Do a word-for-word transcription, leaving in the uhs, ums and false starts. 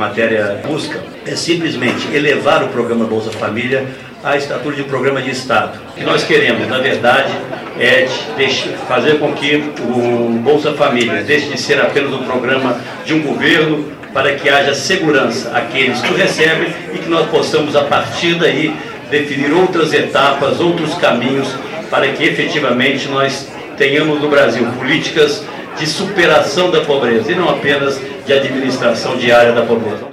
matéria busca é simplesmente elevar o programa Bolsa Família à estatura de um programa de Estado. O que nós queremos, na verdade, é fazer com que o Bolsa Família deixe de ser apenas um programa de um governo, para que haja segurança àqueles que o recebem e que nós possamos, a partir daí, definir outras etapas, outros caminhos, para que efetivamente nós tenhamos no Brasil políticas de superação da pobreza e não apenas de administração diária da pobreza.